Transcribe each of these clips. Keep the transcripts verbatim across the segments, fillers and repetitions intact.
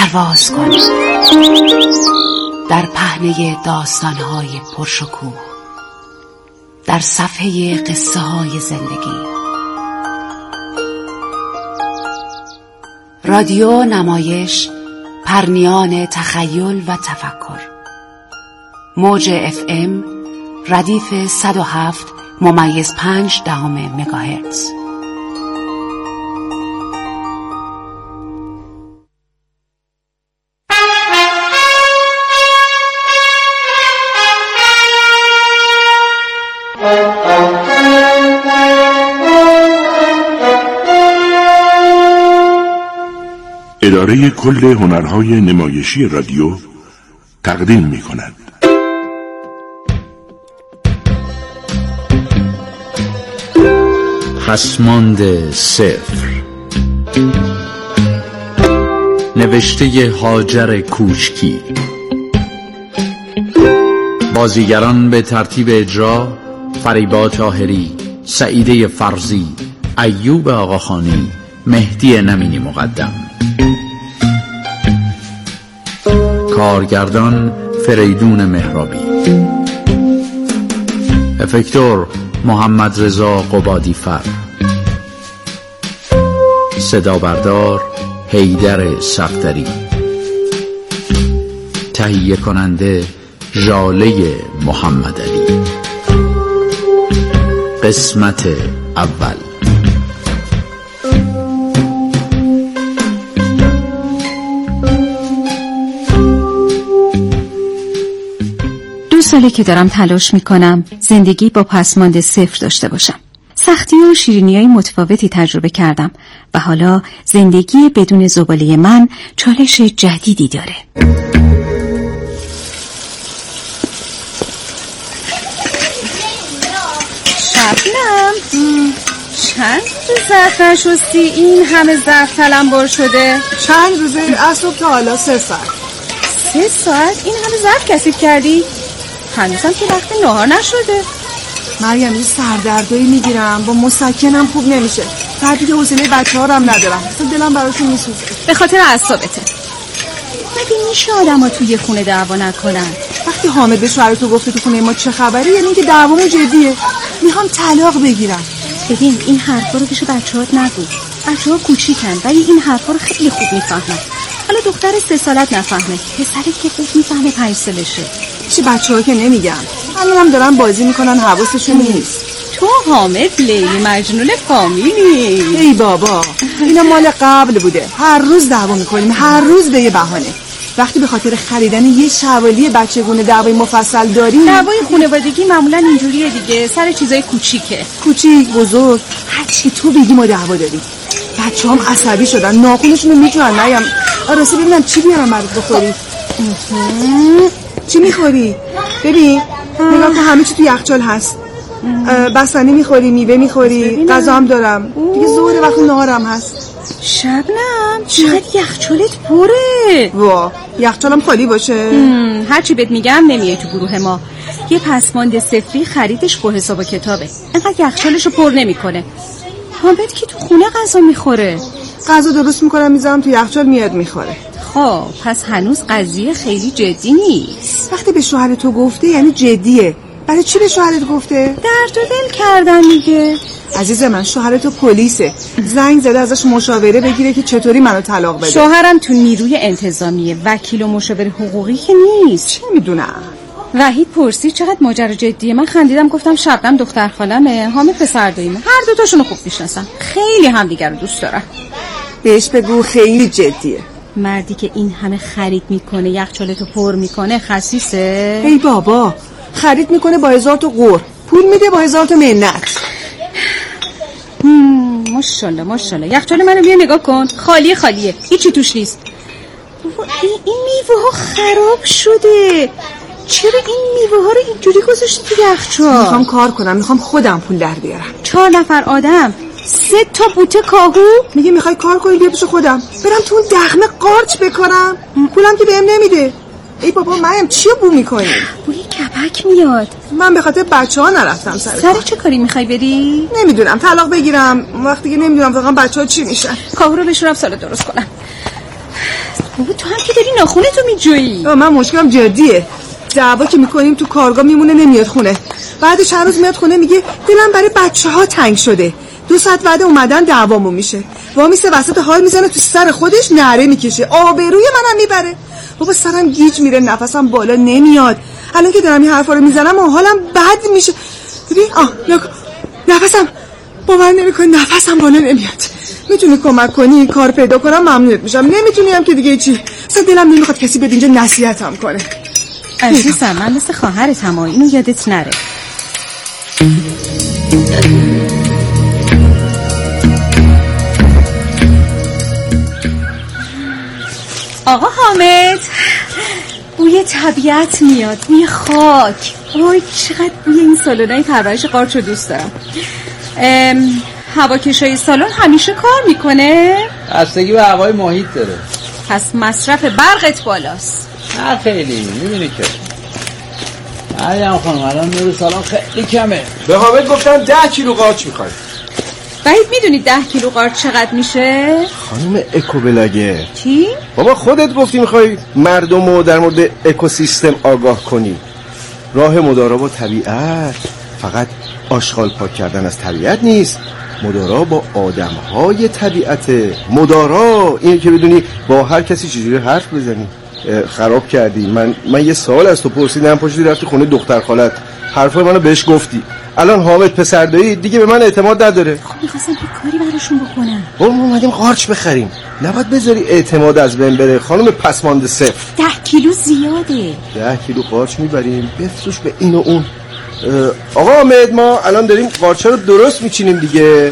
پرواز کن در پهنه داستان‌های پرشکوه، در صفحه قصه های زندگی. رادیو نمایش پرنیان تخیل و تفکر، موج اف ام ردیف صد و هفت ممیز پنج دهم مگاهرتز. اداره کل هنرهای نمایشی رادیو تقدیم می کند. پسماند صفر، نوشته هاجر کوچکی. بازیگران به ترتیب اجرا: فریبا طاهری، سعیده فرزی، ایوب آقاخانی، مهدی نمینی مقدم. کارگردان فریدون مهرابی. افکتور محمد رضا قبادی فر. صدا بردار حیدر صفدری. تهیه کننده ژاله محمد علی. قسمت اول. دو ساله که دارم تلاش میکنم زندگی با پسماند صفر داشته باشم. سختی و شیرینی‌های متفاوتی تجربه کردم و حالا زندگی بدون زباله من چالش جدیدی داره. شبنم، چند روز ظرف نشستی این همه ظرف تلمبار شده؟ چند روزه از صبح تا حالا سه ساعت. سه ساعت این همه ظرف کثیف کردی؟ هنوزم که وقت نهار نشده. مریم یه سردردایی میگیرم، با مسکنم خوب نمیشه. بعد دیگه حوصله بچه‌ها رو هم ندارم. اصلا دلم براشون میسوزه. به خاطر اعصابته. مگه میشه آدم‌ها توی خونه دعوا نکنن؟ وقتی حامد به شوهر تو گفته تو خونه ما چه خبره، یعنی اینکه دعوامون جدیه. میخوام طلاق بگیرم. ببین این حرفا رو پیش بچه‌هات نگو. بچه‌ها کوچیکن ولی این حرفا رو خیلی خوب میفهمن. حالا دختر سه سالت نفهمه، پسری که خوب میفهمه پنج سالشه. چه بچه‌ها که نمیگم. الانم دارن بازی میکنن حواسشون نیست. تو حامد لیلی مجنون فامیلی. ای بابا اینا مال قبل بوده. هر روز دعوا میکنیم، هر روز به یه بهانه. وقتی به خاطر خریدن یه شوالی بچگونه دعوای مفصل داریم، دعوای خانوادگی معمولا اینجوریه دیگه، سر چیزای کوچیکه. کوچیک بزرگ هر چی تو بگی ما دعوا داریم. بچه‌هام عصبی شدن، ناخونشون رو میجوان. نیم آراسته ببینم چی بیارم برات بخوری. چی میخوری؟ ببین نگاه کن همه چی تو یخچال هست. بستنی میخوری، میوه میخوری، غذا هم دارم دیگه. ظهر وقت نهارم هست. شبنم چقدر یخچالت پره. وا یخچالم خالی باشه. هرچی بهت میگم نمیای تو گروه ما. یه پسماند صفری خریدش با حساب و کتابه، اینقدر یخچالشو پر نمیکنه. حامد که تو خونه غذا میخوره. غذا درست میکنم میذارم تو یخچال، میاد میخوره. خب پس هنوز قضیه خیلی جدی نیست. وقتی به شوهر تو گفته یعنی جدیه. برای چی به شوهرت گفته؟ درد و دل کردن دیگه. عزیز من شوهر تو پلیسه، زنگ زده ازش مشاوره بگیره که چطوری منو طلاق بده. شوهرم تو نیروی انتظامیه، وکیل و مشاور حقوقی که نیست. چی میدونم. وحید پرسید چقدر ماجرا جدیه. من خندیدم گفتم شبنم دختر خالمه، حامد پسر داییمه، هر دو تاشونو خوب میشناسم، خیلی همدیگه رو دوست دارن. بهش بگو خیلی جدیه. مردی که این همه خرید میکنه یخچالتو پر میکنه خسیسه؟ ای بابا خرید میکنه با هزار تا قور، پول میده با هزار تا منت. ماشاءالله ماشاءالله. یخچال منو بیا نگاه کن، خالیه خالیه، هیچی توش نیست. این, این میوه ها خراب شده. چرا این میوه ها رو اینجوری گذاشتی تو یخچال؟ میخوام کار کنم، میخوام خودم پول در بیارم. چهار نفر آدم، سه تا بوته کاهو. میگه میخوای کار کنی بیا پیش خودم، برم تو اون دخمه قارچ بکنم، پولم که بهم نمیده. ای بابا مریم چی بو میکنی؟ بوی کپک میاد. من به خاطر بچه ها نرفتم سر سر چه کاری میخوای بری؟ نمیدونم، طلاق بگیرم. وقتی که نمیدونم واقعا بچه ها چی میشن. کاهو رو بشورم سالاد درست کنم. بابا تو هم که داری ناخونتو میجویی. من مشکلم جدیه. دعوا که میکنیم تو کارگاه میمونه نمیاد خونه. بعدش هر روز میاد خونه میگه دلم برای بچه‌ها تنگ شده. دو ساعت بعد اومدن دعوامون میشه. وامیسه وسط حال میزنه تو سر خودش نعره میکشه. آبروی منم میبره. بابا سرم گیج میره، نفسم بالا نمیاد. الان که دارم این حرفا رو میزنم و حالم بد میشه. ببین آه نفسم باور نمیکنی، نفسم بالا نمیاد. میتونی کمک کنی کار پیدا کنم ممنونت میشم. نمیتونی هم که دیگه چی. اصلا دلم نمیخواد کسی بیاد اینجا نصیحتم کنه. عزیزم من مثل خواهرتم، اینو یادت نره. آقا حامد، بوی طبیعت میاد، بوی خاک. وای چقدر بوی این سالن‌های پرورش قارچو دوست دارم. هواکشای سالن همیشه کار میکنه؟ بستگی به هوای محیط داره. پس مصرف برقت بالاست. نه خیلی، میبینی که مریم خانم الان نور سالن خیلی کمه. به حامد گفتم ده کیلو قارچ میخوای. وحید میدونی ده کیلو قارچ چقدر میشه؟ خانم اکوبلاگر چی؟ بابا خودت گفتی میخوای مردم رو در مورد اکوسیستم آگاه کنی. راه مدارا با طبیعت فقط آشغال پاک کردن از طبیعت نیست، مدارا با آدم‌های طبیعت. مدارا اینه که بدونی با هر کسی چجوری حرف بزنی. خراب کردی. من من یه سوال از تو پرسیدم، پاشدی رفتی خونه دختر خالت، حرفای منو بهش گفتی. الان حامد پسر دایی دیگه به من اعتماد نداره. خب می‌خواستم یه کاری براشون بکنم. بابا ما اومدیم قارچ بخریم، نباید بذاری اعتماد از بین بره. خانم پسمانده صفر. ده کیلو زیاده. ده کیلو قارچ میبریم بفروش به این و اون. آقا حامد ما الان داریم قارچ رو درست میچینیم دیگه.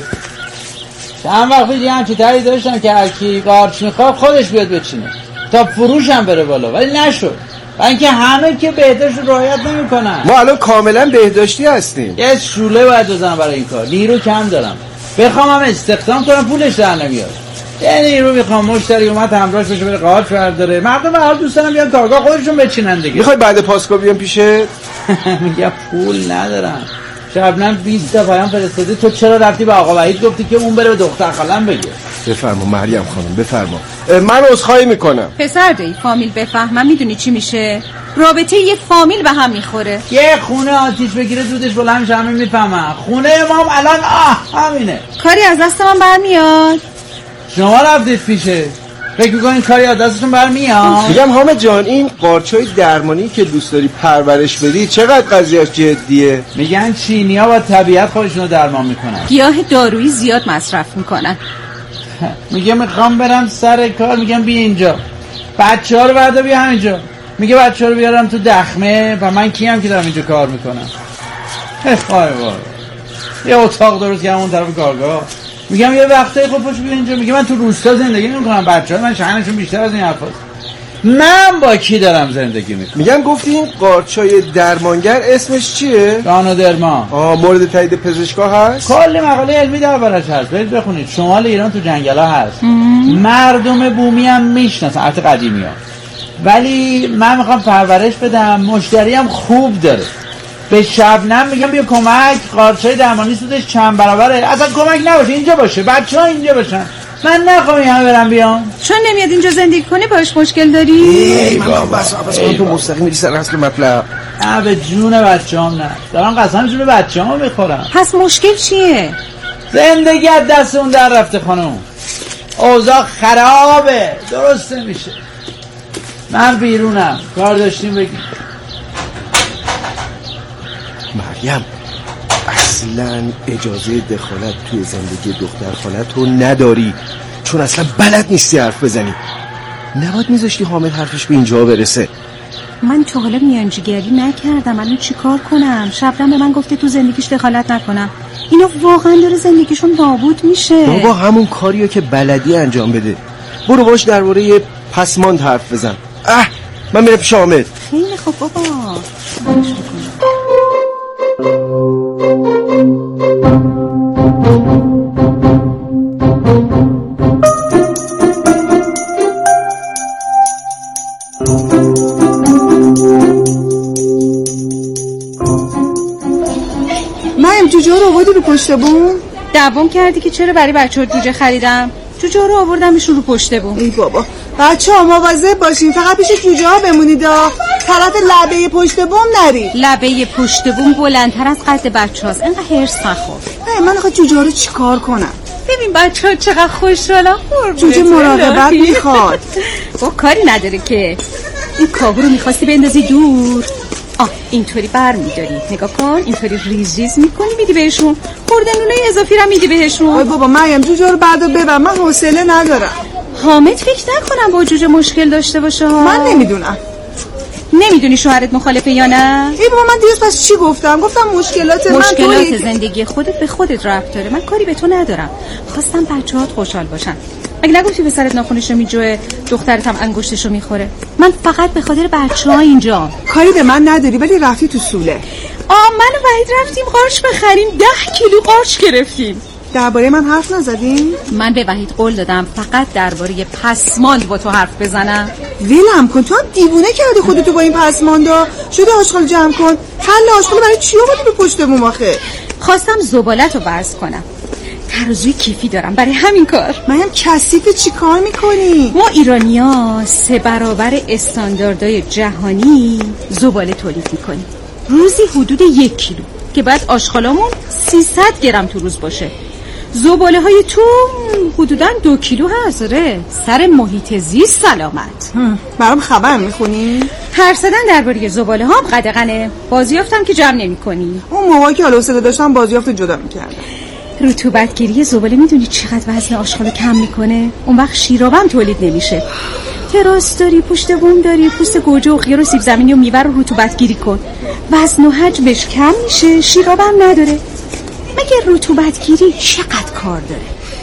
چند وقت دیگه همچی تایی داشتم که هر کی قارچ میخواد خودش بیاد بچینه تا فروش هم بره بالا، ولی نشد. و اینکه همه که بهداشت رو رعایت نمیکنن. ما الان کاملا بهداشتی هستیم. یه شوله باید بزنم برای این کار. نیرو کم دارم. بخوام هم استخدام کنم پولش در نمیاد. یه نیرو میخوام مشتری اومد همراهش بشه بره قارچ برداره. مردم هر دوست دارن بیان کارگاه خودشون بچینن دیگه. میخوای بعد پاسکو بیام پیشه؟ میگه پول ندارم. شبنم بیست تا پیام فرستاده تو چرا رفتی به آقا وحید گفتی که اون بره به دختر خالم بگه. بفرما مریم خانم بفرما. من عذرخواهی میکنم. پسر دی فامیل بفهمم میدونی چی میشه؟ رابطه یه فامیل به هم میخوره. یه خونه آتیش بگیره دودش بلند میشه، همه میفهمن. خونه امام الان آه همینه. کاری از دست من برمیاد. شما رفتید پیشه فکر میکنین کاری از دستشون برمیاد؟ میگم حامد جان این قارچای درمانی که دوست داری پرورش بدی چقدر قضیهش جدیه؟ میگن چینی‌ها با طبیعت خودشون رو درمان میکنن. گیاه دارویی زیاد مصرف میکنن. میگه میخوام برم سر کار، میگم بیا اینجا. بچه ها رو بردا بیا همینجا. میگه بچه ها رو بیارم تو دخمه و من کیم که دارم اینجا کار میکنم. وای وای یه اتاق درست کردم اون طرف کارگاه. میگم یه وقتایی خب پاشو بیا اینجا. میگه من تو روستا زندگی نمیکنم، بچه‌ها من شأنشون بیشتر از این حرفاست. من با کی دارم زندگی میکنم؟ میگم گفتی این قارچای درمانگر اسمش چیه؟ گانودرما. آه مورد تایید پزشکا هست؟ کلی مقاله علمی دربارش هست، برید بخونید. شمال ایران تو جنگلا هست. مردم بومی هم میشناسن، البته قدیمی‌ها. ولی من میخوام پرورش بدم، مشتری هم خوب داره. به شبنم میگم بیا کمک، قارچای درمانی سودش چند برابره. اصلا کمک نباشه اینجا باشه، بچه‌ها اینجا باشن. من نخوام همه برم بیام. چون نمیاد اینجا زندگی کنی باش مشکل داری؟ ای من بس بس من تو مستقیم میری سر اصل مطلب. نه به جون بچه‌ام نه. دارم قسم جون بچه‌ام میخورم. پس مشکل چیه؟ زندگی از دست اون در رفته خانم. اوضاع خرابه، درست نمیشه. من بیرونم، کار داشتیم بگیم. مریم اصلا اجازه دخالت توی زندگی دختر خالت رو نداری، چون اصلا بلد نیستی حرف بزنی. نباید میذاشتی حامد حرفش به اینجا برسه. من تا حالا میانجیگری نکردم، الان چی کار کنم؟ شبنم به من گفته تو زندگیش دخالت نکنم. اینا واقعا داره زندگیشون نابود میشه. بابا همون کاریو که بلدی انجام بده. برو باش درباره پسماند حرف بزن. اه من میرم پیش حامد. خیلی خوب بابا. من جوجه رو آوردی رو پشت بوم؟ دوام کردی که چرا برای بچه‌ها جوجه خریدم؟ جوجه ها رو آوردمشون رو پشت بوم. ای بابا بچه‌ها مواظب باشین، فقط پیش جوجه ها بمونید، طرف لبه پشت بوم نرید. لبه پشت بوم بلندتر از قد بچه‌هاست، اینقدر هرس نخور. من آخه جوجه ها رو چیکار کنم؟ ببین بچه‌ها چقدر خوشحالن. جوجه مراقبت میخواد. با کاری نداره که. این کاهو رو میخواستی بندازی دور. آه اینطوری بر میداری، نگاه کن، اینطوری ریز ریز میکنی میدی بهشون، خورده نونای اضافی رو میدی بهشون. آی بابا مریم جوجه رو بردار ببر، من حوصله ندارم. حامد فکر نکنم با جوجه مشکل داشته باشه ها. من نمیدونم. نمیدونی شوهرت مخالفه یا نه؟ ای بابا من دیروز پس چی گفتم؟ گفتم مشکلات من مشکلات من زندگی خودت به خودت ربط داره، من کاری به تو ندارم. خواستم بچه‌هات خوشحال باشن. اگه نگفتی پسرت ناخونشو میجوه، دخترت هم انگشتشو میخوره. من فقط به خاطر بچه‌ها اینجا. کاری به من نداری ولی رفتی تو سوله. آ من و وحید رفتیم قارچ بخریم، ده کیلو قارچ گرفتیم. درباره من حرف نزدین؟ من به وحید قول دادم فقط درباره پسماند با تو حرف بزنم. ولم کن، تو هم دیوونه کردی خودتو با این پسماندا. شده آشغال جمع کن. حل آشغال برای چی آوردی به پشت بوم آخه؟ خواستم زبالت رو وزن کنم. ترازوی کیفی دارم برای همین کار. من هم کثیفه. چی کار میکنی؟ ما ایرانی‌ها سه برابر استانداردهای جهانی زباله تولید میکنیم. روزی حدود یک کیلو که بعد آشغالامون سیصد گرم تو روز باشه. زباله های تو حدوداً دو کیلو هزاره. سر محیط زیست سلامت. برام خبر میخونی؟ هر زدن درباره زباله ها قدغنه. بازیافتم که جمع نمی کنی. اون موقعی که حالا صدا داشتم بازیافت جدا میکردم. رطوبتگیری زباله میدونی چقدر وزن آشغالو کم میکنه؟ اون وقت شیرابم تولید نمیشه. تراس داری، پشت بوم داری، پوست گوجه و خیار و سیب زمینی و میوه رو رطوبتگیری کن. وزن و حجمش کم میشه، شیرابم نداره. مگه رطوبتگیری چقدر کار داره؟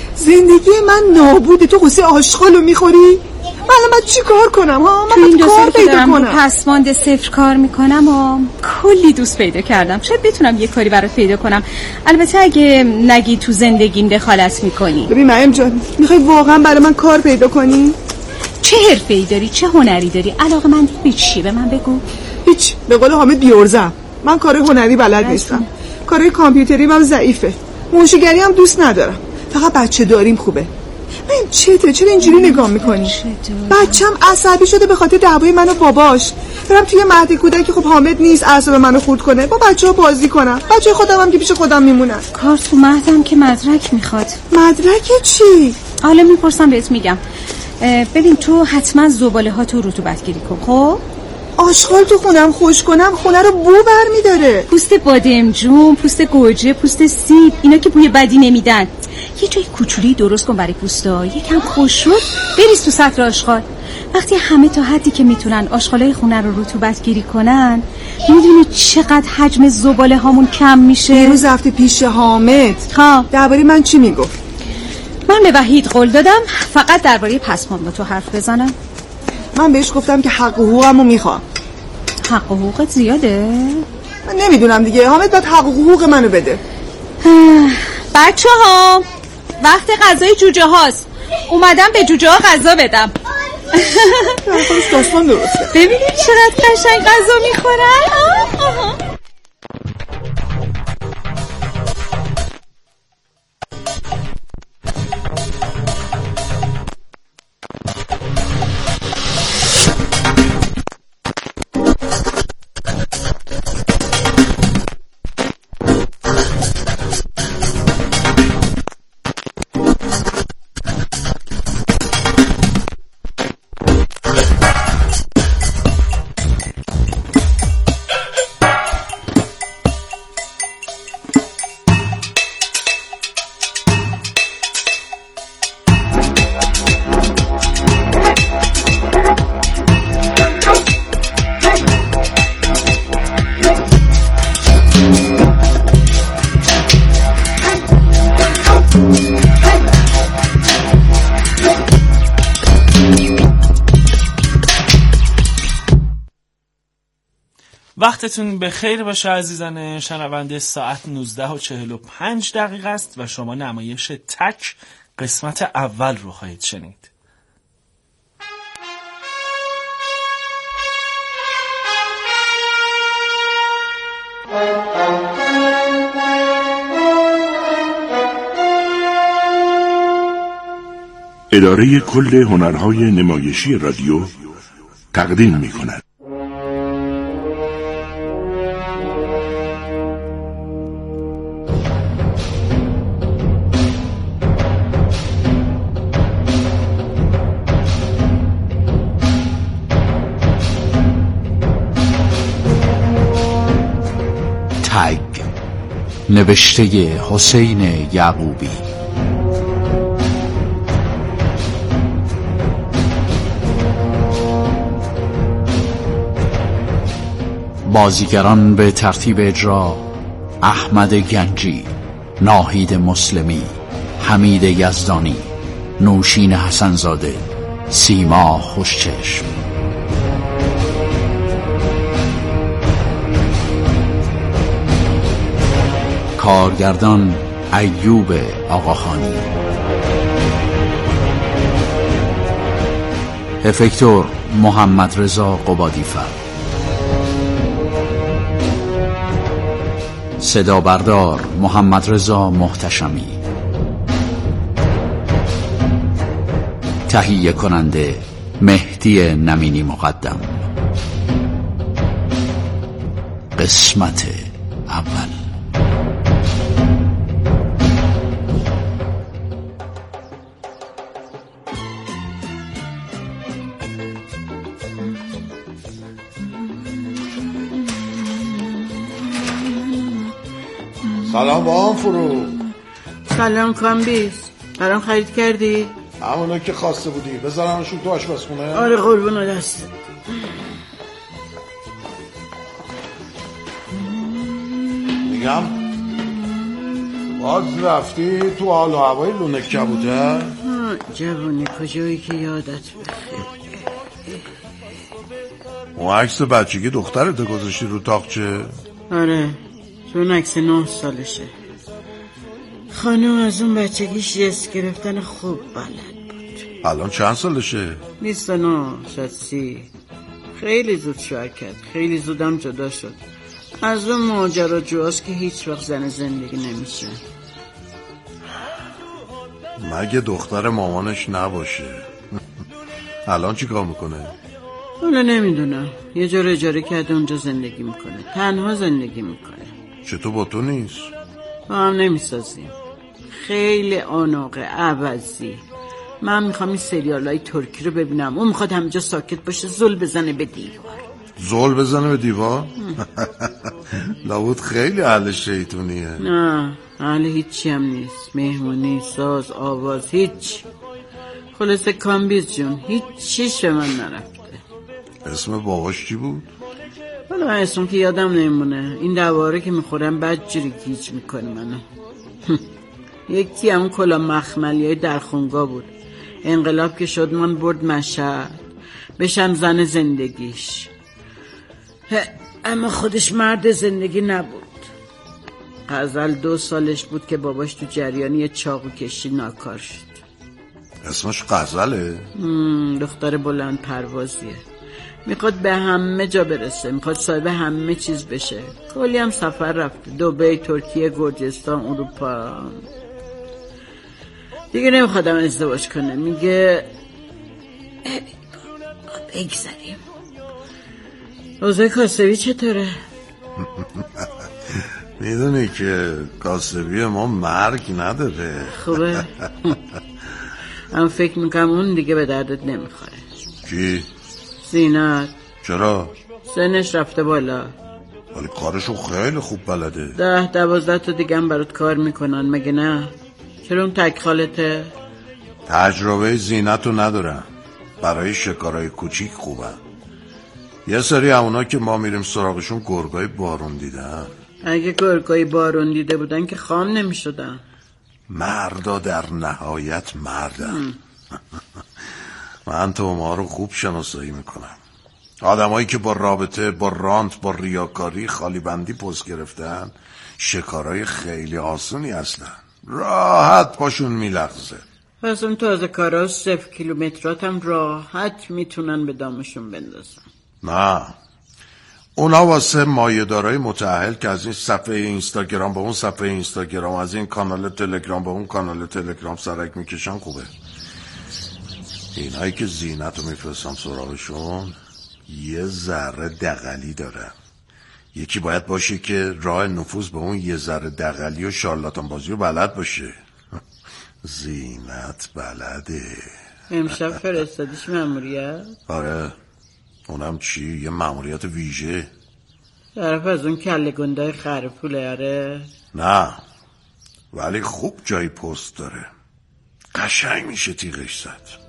زندگی من نابوده. تو قصه آشغالو میخوری؟ من من چی کار کنم ها؟ من این کار پیدا کنم. کنم. پسماند صفر کار میکنم و کلی دوست پیدا کردم. شاید بتونم یه کاری برات پیدا کنم. البته اگه نگی تو زندگیم دخالت میکنی. ببین مریم جان، میخوای واقعا برای من کار پیدا کنی؟ چه حرفه‌ای داری؟ چه هنری داری؟ علاقه‌مندی به چی؟ به من بگو. هیچ. به قول حامد بیورزم. من کار هنری بلد نیستم. کارهای کامپیوتری من ضعیفه. موشیگری هم دوست ندارم. فقط بچه داریم خوبه. من چته؟ چرا اینجوری نگاه میکنی؟ بچم عصبی شده به خاطر دعوای من و باباش. برم توی مهد کودک. خب حامد نیست اعصاب منو خورد کنه. با بچه‌ها بازی کنم. بچه خودم هم که پیش خودم میمونن. کار تو مهدم که مدرک میخواد. مدرک چی؟ حالا میپرسم بهت میگم. ببین تو حتما زباله ها تو رطوبتگیری کن. خب آشغال تو خونم خوش کنم خونه رو بو برمی‌داره. پوست بادمجون، پوست گوجه، پوست سیب، اینا که بوی بدی نمیدن. یه جای کوچولی درست کن برای پوستا، یکم خوش شد بریز تو سطل آشغال. وقتی همه تا حدی که میتونن آشغالای خونه رو رطوبت گیری کنن، میدونی چقدر حجم زباله هامون کم میشه؟ دیروز رفته پیش حامد. ها درباره من چی میگفت؟ من به وحید قول دادم فقط درباره پسماند با تو حرف بزنم. من بهش گفتم که حق و حقوقمو میخوام. حق و حقوقت زیاده؟ من نمیدونم دیگه. حامد باید حق و حقوق منو بده. بچه ها وقت غذای جوجه هاست. اومدم به جوجه ها غذا بدم. خودش داستان درسته. ببینید چقدر قشنگ غذا میخورن. وقتتون به خیر باشه عزیزان شنونده. ساعت نوزده و چهل و پنج دقیقه است و شما نمایش تک قسمت اول رو خواهید شنید. اداره کل هنرهای نمایشی رادیو تقدیم می کند. تگ، نوشته حسین یعقوبی. بازیگران به ترتیب اجرا: احمد گنجی، ناهید مسلمی، حمید یزدانی، نوشین حسنزاده، سیما خوشچشم. کارگردان ایوب آقاخانی. افکتور محمد رضا قبادیفر. صدا بردار محمد رضا محتشمی. تهیه کننده مهدی نمینی مقدم. قسمت اول. سلام با هم فرو. سلام کامبیز، برام خرید کردی؟ همونا که خواسته بودی بذارمشون تو آشپزخونه؟ آره قربون دست. میگم باز رفتی تو حال و هوای لونه کبوتر؟ جوانی کجایی که یادت بخیر. اون عکس بچگی دخترت گذاشتی رو تاقچه؟ آره، تو اون عکس نه سالشه. خانم از اون بچگیش جست گرفتن خوب بلد بود. الان چند سالشه؟ بیست و نه، شاید سی. خیلی زود شوهر کرد، خیلی زودم جدا شد. از اون ماجراجوهاست که هیچ وقت زن زندگی نمیشه. مگه دختر مامانش نباشه؟ الان چی کار میکنه؟ حالا نمیدونم، یه جور اجاره کرده اونجا زندگی میکنه، تنها زندگی میکنه. چطور با تو نیست؟ با هم نمیسازیم، خیلی آناقه عوضی. من میخوام این سریال های ترکی رو ببینم، اون میخواد همینجا ساکت باشه، زل بزنه به دیوار. زل بزنه به دیوار؟ لابد خیلی اهل شیطونیه. نه، اهل هیچی هم نیست. مهمونی، ساز، آواز، هیچ. خلاصه کامبیز جون هیچ چیش به من نرفته. اسم باباش چی بود؟ حالا من اسم که یادم نمیمونه. این دواره که میخورم بد جوری گیج میکنه منو. یکی همون کلا مخملی های در خونگاه بود. انقلاب که شد من برد مشهد، بشم زن زندگیش. اما خودش مرد زندگی نبود. غزل دو سالش بود که باباش تو جریانی چاقو کشی ناکار شد. اسمش غزله؟ دختر بلند پروازیه، میخواد به همه جا برسه، میخواد صاحب همه چیز بشه. کلی هم سفر رفته، دبی، ترکیه، گرجستان، اروپا. دیگه نمیخوادم ازدواج کنه، میگه بگذاریم. اوضاع کاسبی چطوره؟ میدونی که کاسبی ما مرگ نداره. خوبه. من فکر میکنم اون دیگه به دردت نمیخوره. کی؟ زینت. چرا؟ سنش رفته بالا، ولی کارشو خیلی خوب بلده. ده دوازده تا دیگه هم برات کار میکنن، مگه نه؟ چرا اون تک خالته؟ تجربه زینتو ندارم، برای شکارهای کوچیک خوبه. یه سری همونا که ما میریم سراغشون گرگای بارون دیدن. اگه گرگای بارون دیده بودن که خام نمیشدن. مردا در نهایت مردن. من تو ما رو خوب شناسایی میکنم. آدمایی که با رابطه، با رانت، با ریاکاری، خالی بندی پوست گرفتن شکارای خیلی آسونی هستن، راحت پاشون میلغزه. پس اون تازه کارا صفر کیلومترات هم راحت میتونن به دامشون بندازن. نه، اونا واسه مایه‌دارای متأهل که از این صفحه اینستاگرام به اون صفحه اینستاگرام، از این کانال تلگرام به اون کانال تلگرام سرک میکشن خوبه. اینایی که زینت رو میفرستم سراغشون یه ذره دغلی دارن. یکی باید باشه که راه نفوذ به اون یه ذره دغلی و شارلاتان بازی رو بلد باشه. زینت بلده. امشب فرستادیش ماموریت؟ آره. اونم چی؟ یه ماموریت ویژه. طرف از اون کله گندای خرپوله. آره نه ولی خوب جای پست داره، قشنگ میشه تیغش زد.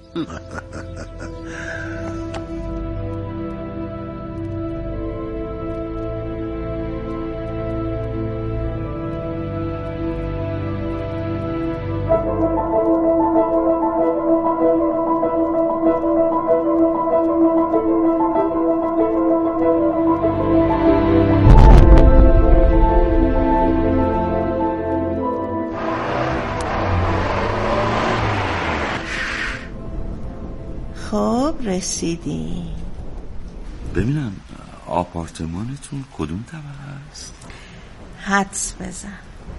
خب رسیدی. ببینم آپارتمانتون کدوم طبقه است؟ حدس بزن.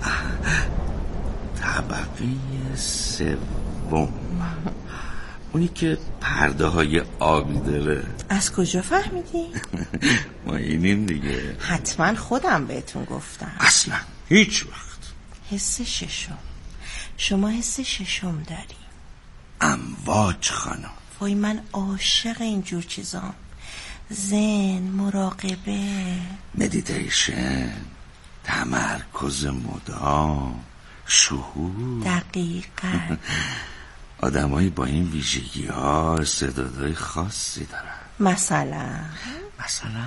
طبقه سوم. اونی که پرده های آبی داره. از کجا فهمیدی؟ ما اینیم دیگه. حتما خودم بهتون گفتم. اصلا هیچ وقت. حس ششم. شما حس ششم داری. امواج خانم. وای من عاشق اینجور چیزام. ذهن، مراقبه، مدیتیشن، تمرکز مدام، شهود. دقیقاً. آدمایی با این ویژگی ها استعدادهای خاصی دارن. مثلا مثلا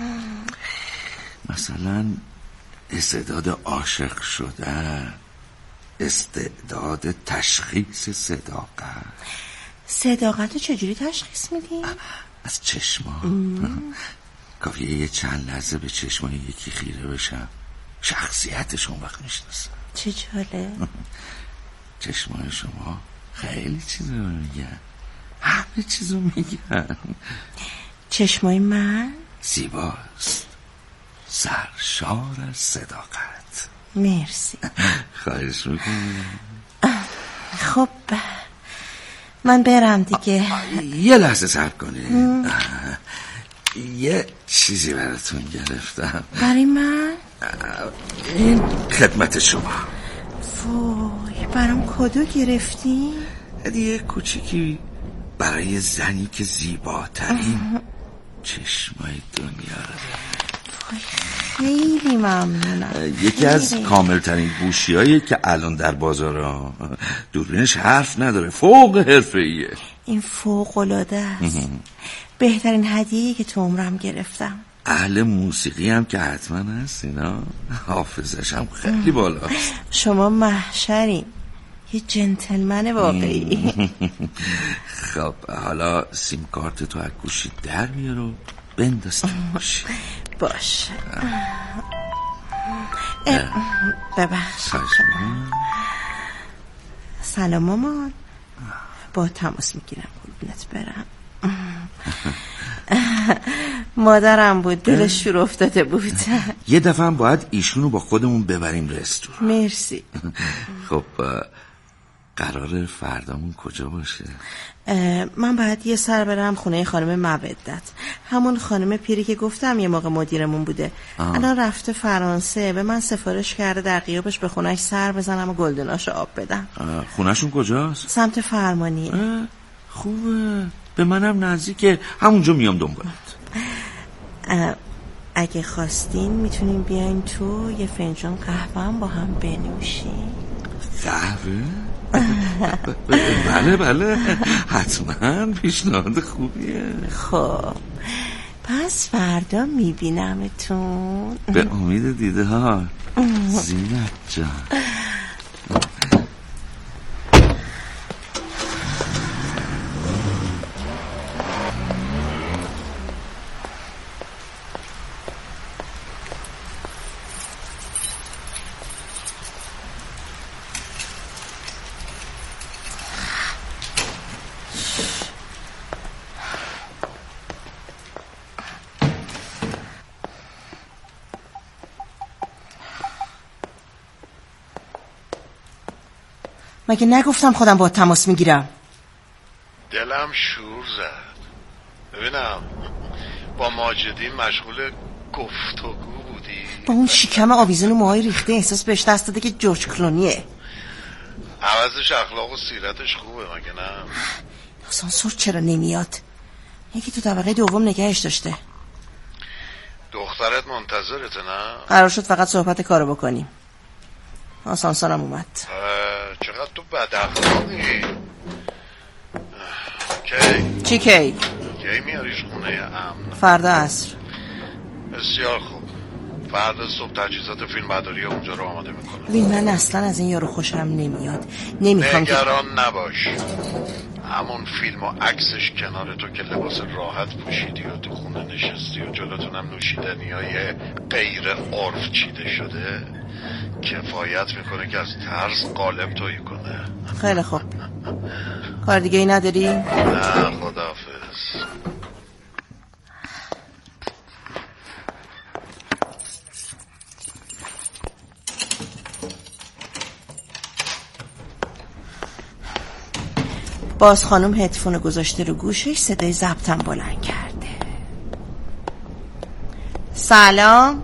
مثلا استعداد عاشق شدن، استعداد تشخیص صداقت. صداقت رو چجوری تشخیص میدی؟ از چشما. کافیه یه چند لحظه به چشمای یکی خیره بشم، شخصیتشون وقت میشناسم. چه جالب. چشمای شما خیلی چیزا میگن، همه چیزو میگن. چشمای من زیباست، سرشار از صداقت. مرسی. خواهش میکنم. خب من برم دیگه. یه لحظه صبر کنید. یه چیزی براتون گرفتم. برای من؟ این خدمت شما. وای برام کدو گرفتی؟ هدیه کوچیکی برای زنی که زیباترین چشمای دنیا رو وای خیلی ممنونم. یکی از کاملترین گوشیایی که الان در بازار، دوربینش حرف نداره، فوق حرفه‌ایه. این فوق العاده است. بهترین هدیه‌ای که تو عمرم گرفتم. اهل موسیقی هم که حتما هستینا، حافظش هم خیلی بالاست. شما محشرین، یه جنتلمن واقعی. خب حالا سیم کارت تو از گوشی در بیار و بنداز تو گوشی. باشه. ببخش. سلام مامان. با تماس میگیرم قربونت برم. مادرم بود، دلش شور افتاده بود. یه دفعه هم باید ایشونو با خودمون ببریم رستوران. مرسی. خب قرار فردامون کجا باشه؟ من باید یه سر برم خونه خانم مودت، همون خانم پیری که گفتم یه موقع مدیرمون بوده. الان رفته فرانسه، به من سفارش کرده در غیابش به خونهش سر بزنم و گلدوناشو آب بدم. خونهشون کجاست؟ سمت فرمانیه. خوبه، به منم نزدیکه، همونجا میام دنبالت. اگه خواستین میتونیم بیاین تو یه فنجان قهوه هم با هم بنوشیم. قهوه؟ بله بله حتما، پیشنهاد خوبیه. خب پس فردا میبینمتون. به امید دیده ها زینت جان. مگه نگفتم خودم با تماس میگیرم؟ دلم دلم شور زد. ببینم با ماجدین مشغول گفتگو بودی؟ با اون شکم آویزون و موهای ریخته احساس بهش دست داده که جورج کلونیه. عوضش اخلاق و سیرتش خوبه مگه نه؟ آسانسور چرا نمیاد؟ یکی تو طبقه دوم نگهش داشته. دخترت منتظرته نه؟ قرار شد فقط صحبت کارو بکنیم. آسانسورم اومد. چقدر تو بد اخلاقی. کی؟ چی کی؟ کی میاریش خونه امن؟ فردا عصر. بسیار خوب. فردا صبح تجهیزات فیلم برداری اونجا رو آماده میکنه. ببین من اصلا از این یارو خوشم نمیاد. نمیخوام نگران که... نباش. همون فیلم و عکسش کنار تو که لباس راحت پوشیدی و تو خونه نشستی و جلوتونم نوشیدنی های غیر عرف چیده شده کفایت میکنه که از ترس قالب تویی کنه. خیلی خوب. کار دیگه ای نداری؟ نه خداحافظ. باز خانم هدفون گذاشته رو گوشش، صدای ضبطم بلند کرده. سلام.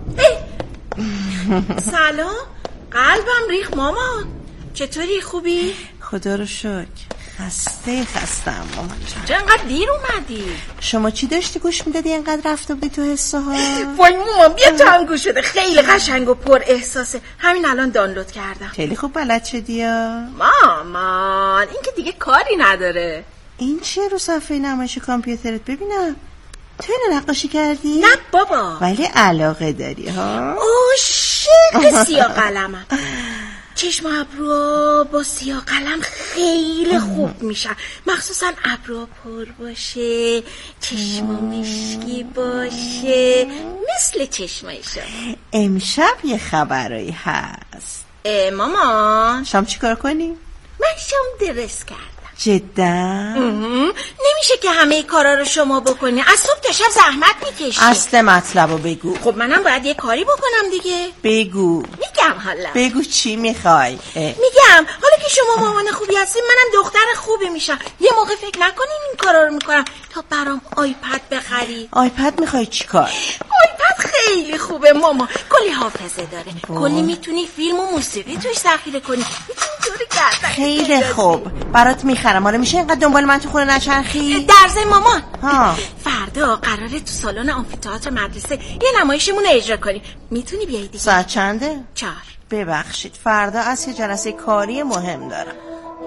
سلام. قلبم ریخ مامان. چطوری خوبی؟ خدا رو شکر. خسته خستم مامان جان. چرا انقدر دیر اومدی؟ شما چی داشتی گوش میدادی انقدر رفته بودی تو حسه ها؟ وای مامان بیا تو هم گوش بده. خیلی قشنگ و پر احساسه. همین الان دانلود کردم. خیلی خوب بلد شدی یا؟ مامان این که دیگه کاری نداره. این چیه رو صفحه نمایش کامپیوترت ببینم؟ تو اینو نقاشی کردی؟ نه بابا. ولی علاقه داری ها؟ عاشق سیاه قلمم. چشم ابرو با سیاه قلم خیلی خوب میشن، مخصوصا ابرو پر باشه، چشم مشکی باشه مثل چشمای شما. امشب یه خبرایی هست. مامان شام چی کار کنی؟ من شام درست کردم. جدا؟ نمیشه که همه کارا رو شما بکنی. از صبح تا شب زحمت میکشی. اصل مطلب رو بگو. خب منم باید یه کاری بکنم دیگه. بگو. میگم حالا. بگو چی میخوای؟ میگم حالا که شما مامان خوبی هستی منم دختر خوبی میشم. یه موقع فکر نکنین این کارا رو میکنم تا برام آیپد بخری. آیپد میخوای چی کار؟ آیپد خیلی خوبه ماما. کلی حافظه داره. کلی میتونی فیلم و موسیقی توش ذخیره کنی. میتونی جوری گردن. خیلی خوب. برات میخرم. حالا میشه اینقدر دنبال من تو خونه نچرخی؟ در ضمن مامان ها. فردا قراره تو سالن آمفی‌تئاتر مدرسه یه نمایشمون اجرا کنیم. میتونی بیای دیگه؟ ساعت چنده؟ چهار. ببخشید فردا از یه جلسه کاری مهم دارم.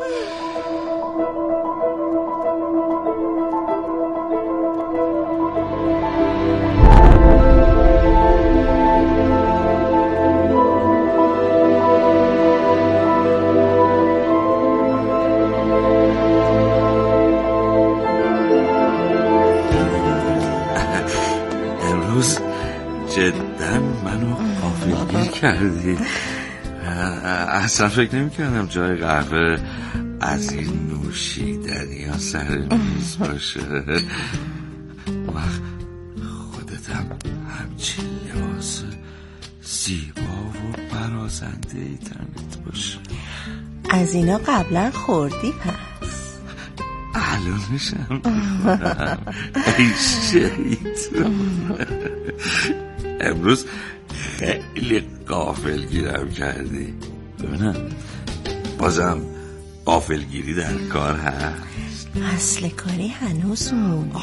جدا منو غافلگیر کردی. اصلا فکر نمی کردم جای قهوه از این نوشیدنی ها سر میز باشه. وقت خودتم همچین لباس زیبا و برازنده ای تنت باشه. از اینا قبلا خوردی پس؟ الانشم میخورم. ای شیطون. امروز خیلی غافلگیرم کردی. ببینم بازم غافلگیری در کار هست؟ اصل کاری هنوز مونده.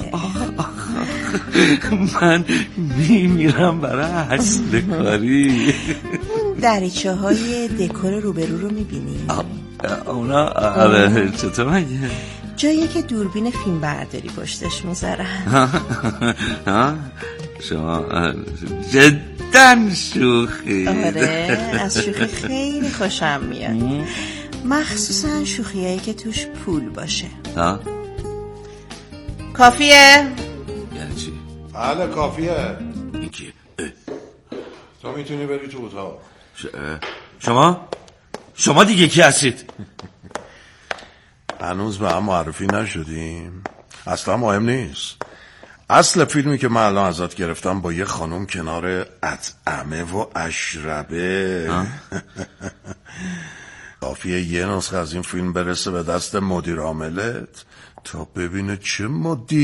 من میمیرم برای اصل کاری. دریچه های دکور روبرو رو میبینی؟ اونا آره چطور مگه؟ جایی که دوربین فیلم برداری پشتش میذارن. شما جدا شوخی. آره از شوخی خیلی خوشم میاد، مخصوصا شوخیایی که توش پول باشه. ها؟ کافیه؟ یعنی چی؟ بله کافیه. این کیه؟ تو میتونی بری تو اتاق. شما؟ شما دیگه کی هستید؟ هنوز به هم معرفی نشدیم. اصلا مهم نیست. اصل فیلمی که من الان ازت گرفتم با یه خانم کنار اطعمه و اشربه. کافیه یه نسخه از این فیلم برسه به دست مدیر عاملت تا ببینه چه مدی